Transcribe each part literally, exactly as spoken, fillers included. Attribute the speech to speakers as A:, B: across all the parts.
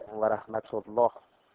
A: و رحمت الله.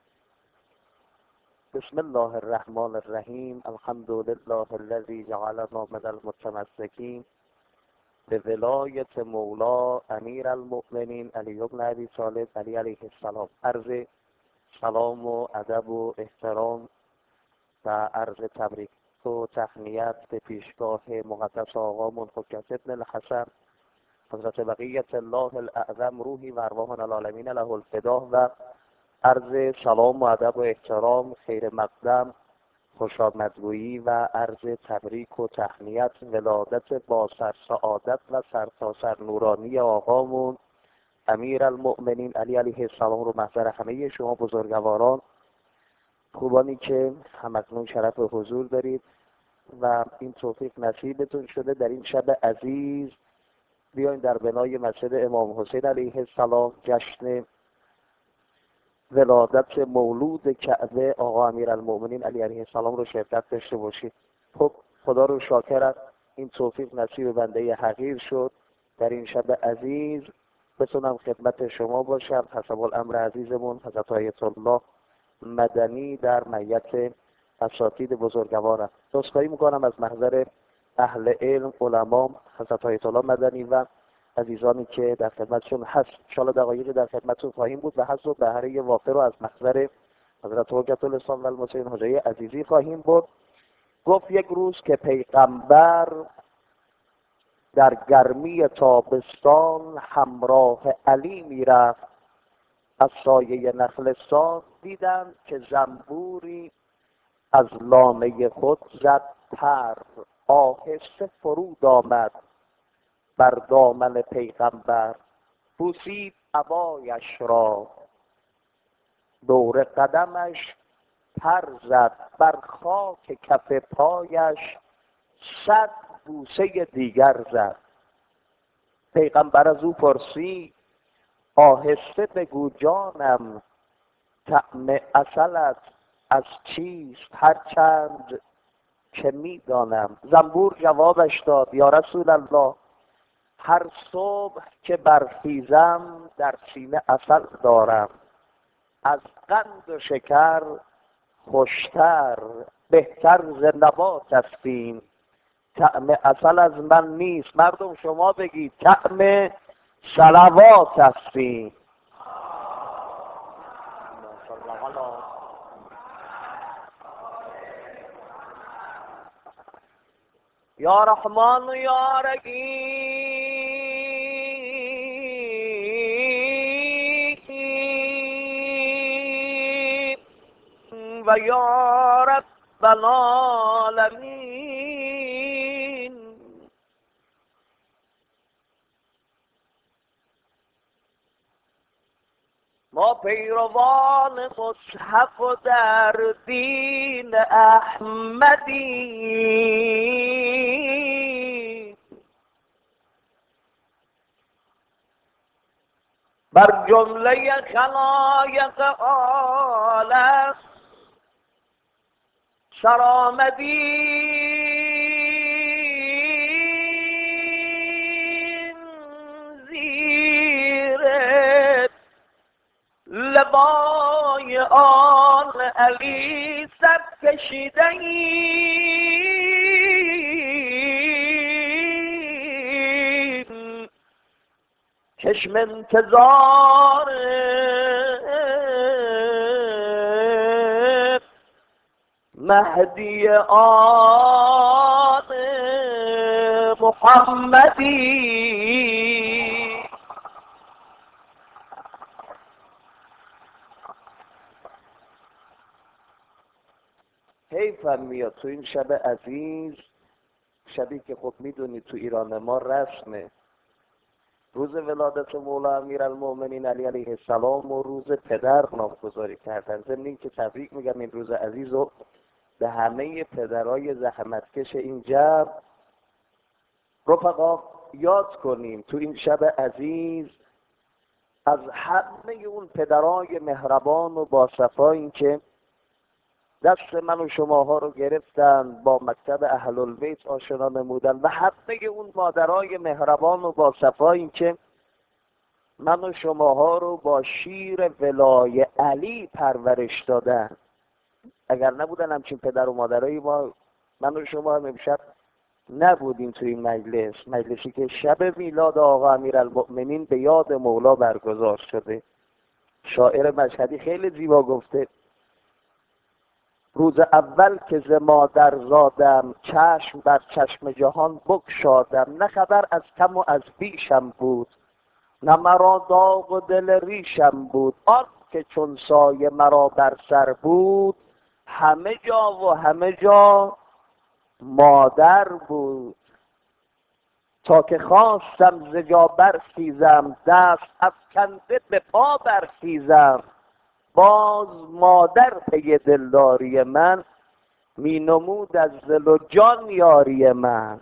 A: بسم الله الرحمن الرحیم. الحمد لله الذی جعلنا من المتمسکین به ولایت مولا امیر المؤمنین علی بن ابی طالب علی علیه السلام. عرض سلام و ادب و احترام و عرض تبریک و تهنیت به پیشگاه مقدس آقا منفکت ابن الحسن حضرت بقیت الله الاعظم روحی و ارواحنا العالمین له الفدا، و عرض سلام و ادب و احترام، خیر مقدم، خوشامدگویی و عرض تبریک و تهنیت ولادت با سر سعادت و سرتاسر نورانی آقامون امیر المؤمنین علی علیه السلام رو محضر همه شما بزرگواران خوبانی که همکنون شرف حضور دارید و این توفیق نصیبتون شده در این شب عزیز بیاین در بنای مسجد امام حسین علیه السلام جشن ولادت مولود کعبه آقا امیر المؤمنین علی علیه السلام رو شرکت داشته باشید. خب خدا رو شاکرم این توفیق نصیب بنده حقیر شد در این شب عزیز بتونم خدمت شما باشم. حسب الامر عزیزمون حضرت آیت الله مدنی در میت اساتید بزرگوارم. عذرخواهی میکنم از محضر اهل علم، علما، حضرت آیت الله مدنی و عزیزانی که در خدمتشون هست. انشاءالله دقایقی در خدمتشون خواهیم بود و حضر و بهره وافر رو از محضر حضرت حجت الاسلام و المسلمین حجه عزیزی خواهیم بود. گفت یک روز که پیغمبر در گرمی تابستان همراه علی میرفت، از سایه نخلستان دیدند که زنبوری از لانه خود زد پر، آهسته فرود آمد بر دامن پیغمبر، بوسید عبایش را، دور قدمش پر زد، بر خاک کف پایش صد بوسه دیگر زد. پیغمبر از او پرسید آهسته بگو جانم، طعم عسلت از چیست هرچند که میدانم. زنبور جوابش داد یا رسول الله، هر صبح که برخیزم در سینه عسل دارم، از قند و شکر خوشتر بهتر ز نبات استیم، طعم عسل از من نیست. مردم شما بگید طعم صلوات استیم. یا رحمان و یا رحیم و یا رب العالمین. ما پیروان مصحف و در دین احمدی، بر جمله خلایق عالم سرآمدیم، زیر لوای آل علی سر کشیدیم، چشم انتظار مهدی آل محمدی. حیفم میاد تو این شب عزیز، شبی که خب میدونید تو ایران ما رسمه، روز ولادت مولا امیر المؤمنین علی علیه السلام و روز پدر نامگذاری کردن. ضمن این که تبریک میگم این روز عزیز رو به همه پدرای زحمتکش این جمع. رفقا یاد کنیم تو این شب عزیز از همه اون پدرای مهربان و باصفایی که دست من و شماها رو گرفتن، با مکتب اهل البیت آشنا نمودن، و همه اون مادرای مهربان و باصفایی که من و شماها رو با شیر ولای علی پرورش دادن. اگر نبودن همچین پدر و مادرایی ما من و شما هم امشب نبودیم توی این مجلس، مجلسی که شب میلاد آقا امیرالمؤمنین به یاد مولا برگزار شده. شاعر مشهدی خیلی زیبا گفته: روز اول که ز مادر زادم، چشم بر چشم جهان بگشادم. نه خبر از کم و از بیشم بود، نه مرا داغ و دل ریشم بود. آن که چون سایه مرا بر سر بود، همه جا و همه جا مادر بود. تا که خواستم ز جا برخیزم، دست افکنده به پا برخیزم. باز مادر پی دلداری من، می نمود از دل و جان یاری من.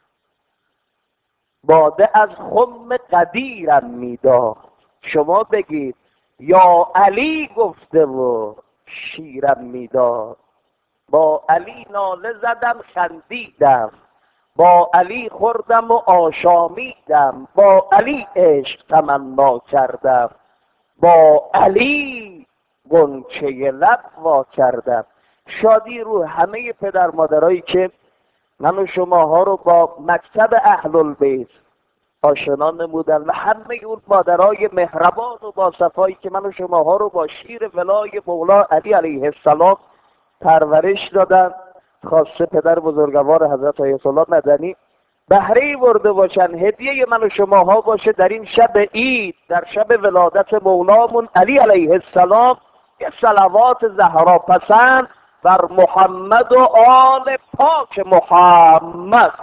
A: باده از خم قدیرم میداد، شما بگید یا علی گفته و شیرم میداد. با علی ناله زدم خندیدم، با علی خوردم و آشامیدم. با علی عشق تمنا کردم، با علی غنچه لب وا کردم. شادی رو همه پدر مادرایی که من و شماها رو با مکتب اهل البیت آشنا نمودن و همه اون مادرای مهربان و با صفایی که من و شماها رو با شیر ولای مولا علی علیه السلام پرورش دادن. خاصه پدر بزرگوار حضرت آیت الله مدنی بهره برده باشن، هدیه من و شماها باشه در این شب عید، در شب ولادت مولامون علی علیه السلام، یه صلوات زهرا پسند بر محمد و آل پاک محمد.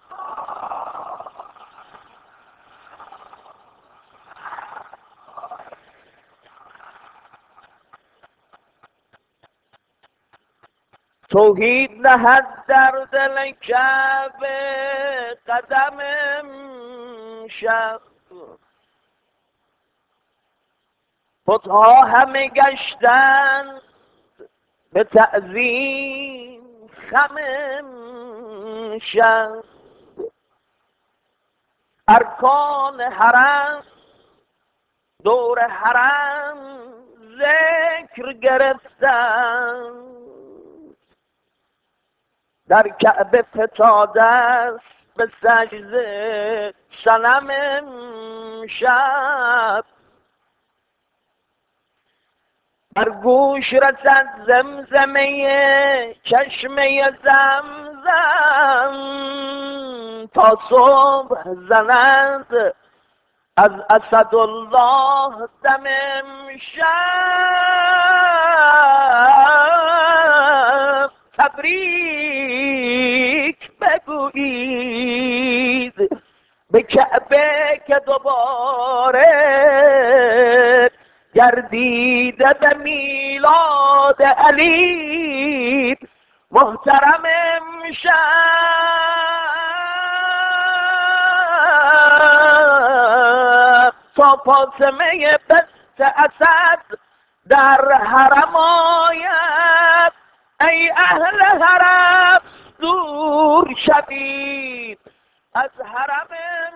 A: توحید نهد در دل کعبه قدم امشب، بتها همه گشتن به تعظیم خم امشب. ارکان حرم دور حرم ذکر گرفتن، در کعبه فتاده است به سجده صنم امشب. بر گوش رسد زمزمه چشمه زمزم، تا صبح زنند از اسدالله دم امشب. تبریک بگویید به کعبه که دوباره گردیده به میلاد علی محترم امشب. تا فاطمه بست اسد در حرم آید، ای اهل حرم دور شوید از حرم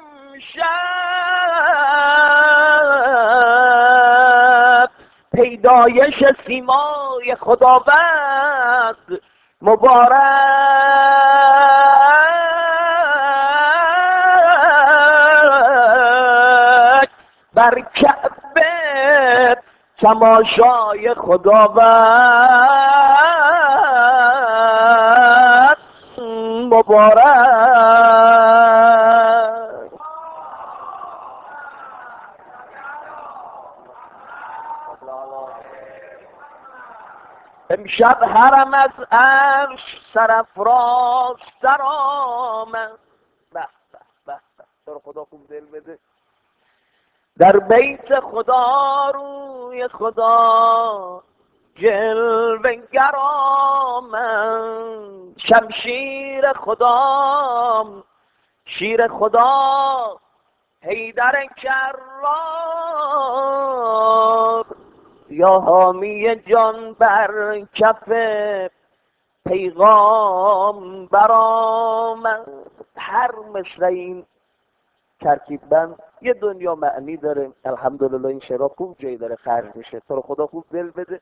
A: امشب. پیدایش سیمای خداوند مبارک، بر کعبه تماشای خداوند مبارک. امشب حرم از عرش سرافراز تر آمد. به به به به، تو رو خدا خوب دل بده. در بیت خدا روی خدا جلوه گر آمد. شمشیر خدا شیر خدا حیدر کرار، یا حامی جان بر کف پیغام برآمد. هر مصرع این ترکیب بند یه دنیا معنی داره. الحمدلله این شعرها خوب جایی داره خرج میشه، تو رو خدا خوب دل بده.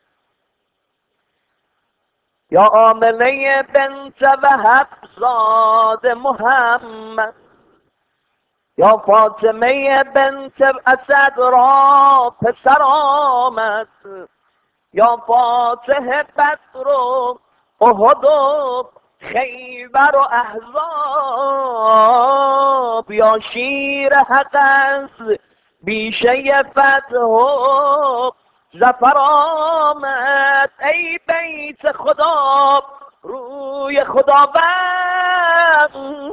A: یا آمنه بنت وهب زاد محمد، یا فاطمه بنت اسد را پسر آمد، یا فاتح بدر و احد و خیبر و احزاب، یا شیر حق از بیشه فتح و ظفر آمد. ای بیت خدا روی خداوند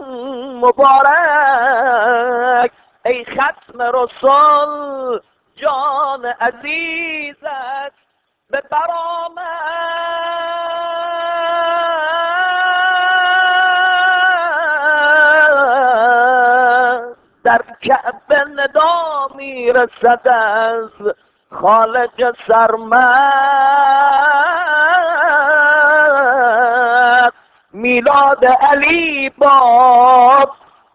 A: مبارک، ای ختم رسول جان عزیزت به برآمد. در کعبه ندا میرسد از خالق سرمد، میلاد علی باد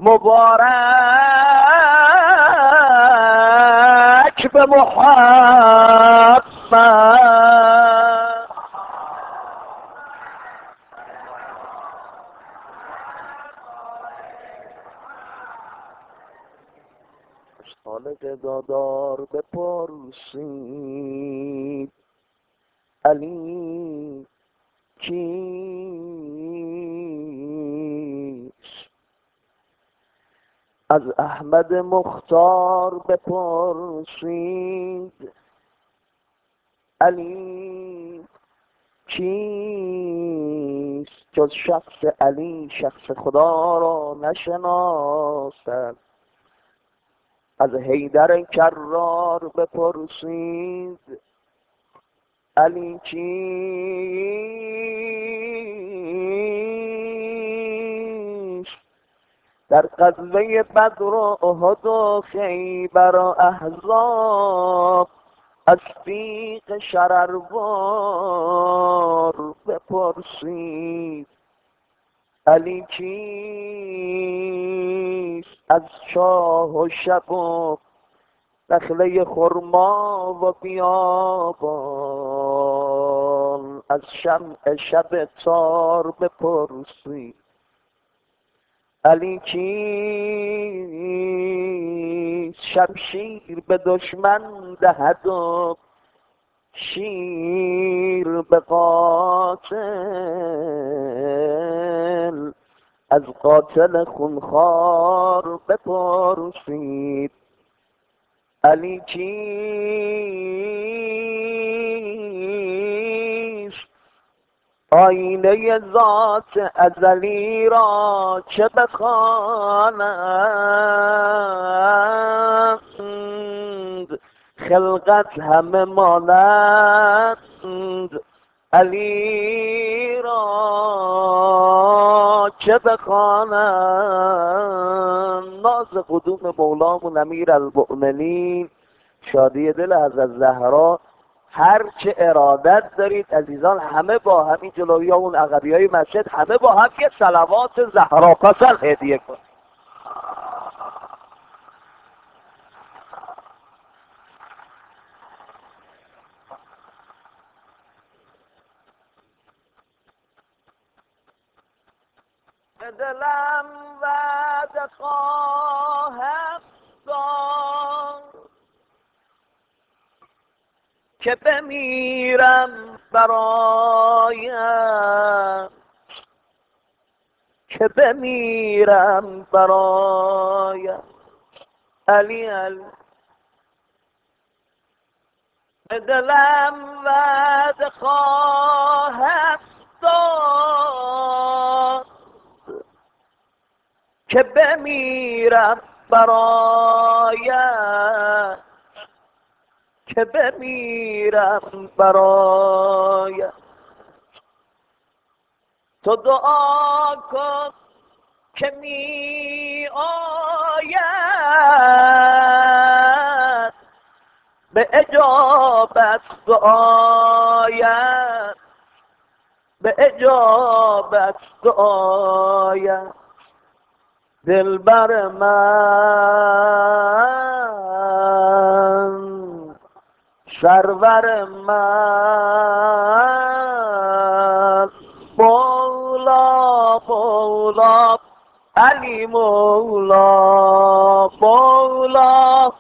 A: مبارک به محمد. خالق دادار بپرسید علی کیست، از احمد مختار بپرسید علی کیست، جز شخص علی شخص خدا را نشناسد. از حیدر کرار بپرسید علی کیست، در غزوه بدر و احد و خیبر و احزاب از تیغ شرروار بپرسید علی کیست، از شاه و شب و نخله خرما و بیابان از شمع شب تار بپرسید علی کیست، شمشیر به دشمن دهد و شیر به قاتل، از قاتل خونخوار بپرسید علی کیست، آینه ذات ازلی را چه بخوانند، خلقت همه مانند علی را چه بخوانند. ناز قدوم مولامون امیر المؤمنین، شادی دل حضرت زهرا، هر چه ارادت دارید عزیزان همه با هم، این جلوی ها اون عقبی های مسجد همه با هم یه صلوات زهرا پسر هدیه کن. به دلم وعده خواهم داد که بمیرم برایت، که بمیرم برایت علی علی. به دلم وعده خواهم داد که بمیرم برایت، که بمیرم برایت. تو دعا کن که می آید به اجابت دعایت، به اجابت دعایت. دلبر من، سرور من، مولا مولا علی مولا مولا.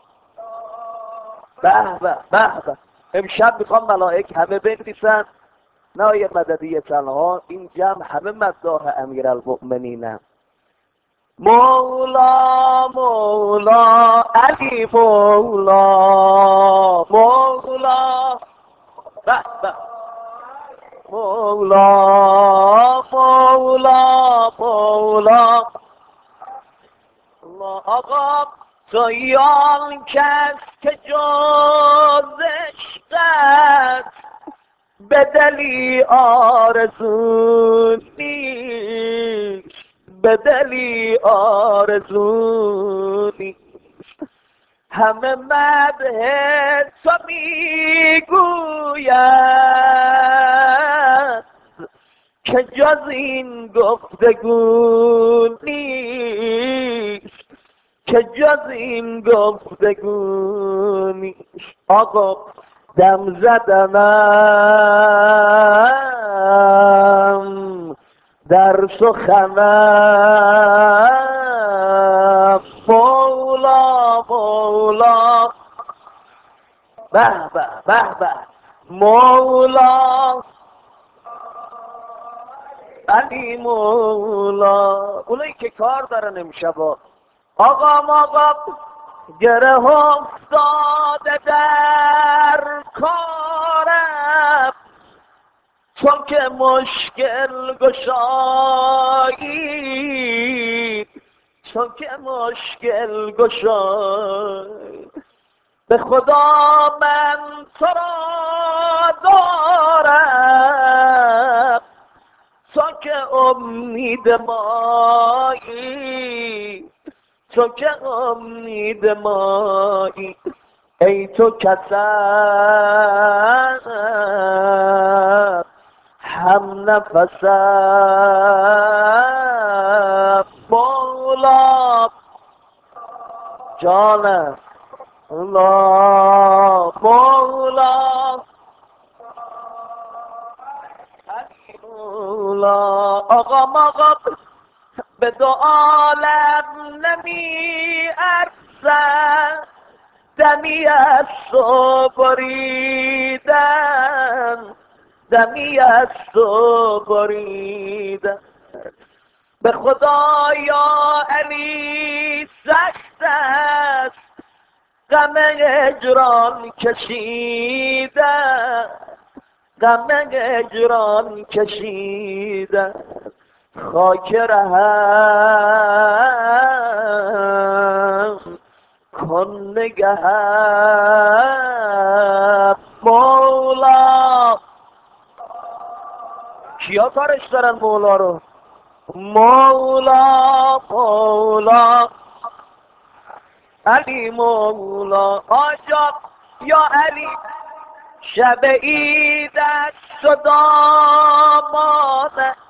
A: به به به به. امشب میخوام ملائک همه بنویسن نای مددی تنها این جمع همه مداح امیرالمؤمنینن. مولا مولا علی مولا مولا. به به. مولا مولا مولا. الله آقا توی آن کس که جز عشقت به دلی آرزو نیست، به دلی آرزو نیست. همه مدح تو میگوید که جز این گفتگو نیست، که جز این گفتگو نیست. آقا دم زدمم در سخنم مولا مولا. به به به به. مولا علی مولا. اونایی که کار دارن امشبا آقا آقا گره افتاده در کارم، چون که مشکل گشایی، چون که مشکل گشایی. به خدا من تو را دارم، چون که امید مایی، چون که امید مایی. ای تو کسم هم نفسم مولا جانم الله مولا مولا. آقا آقا به دو عالم نمی ارزد دمی از تو بریدن، دمی از تو بریدن. به خدا یا علی سخت است غم هجران کشیدن، غم هجران کشیدن. خاک رهم کن نگهم مولا. کیا کارش دارن مولا رو؟ مولا مولا علی مولا. آجا یا علی شب عید است و دامانه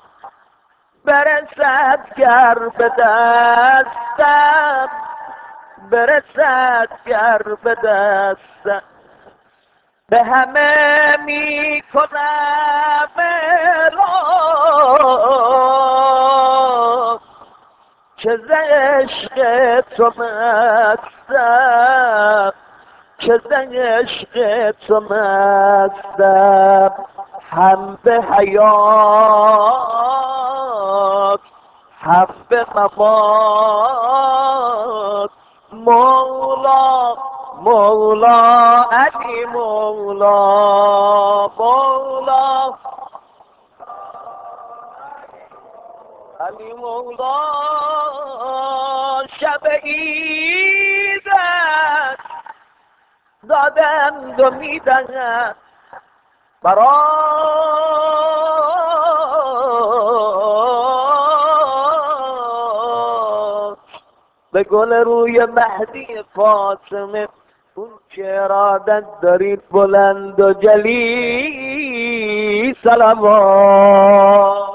A: برسد گر به دستم، برسد گر به دستم. به همه می کنم اعلام که ز عشق تو مستم، که ز عشق تو مستم. هم به حیات هم به ممات مولا مولا علی مولا مولا علی مولا. شب عید است دادند و میدهند برات به گل روی مهدی فاطمه. اون که ارادت دارید بلند و جلی صلوات.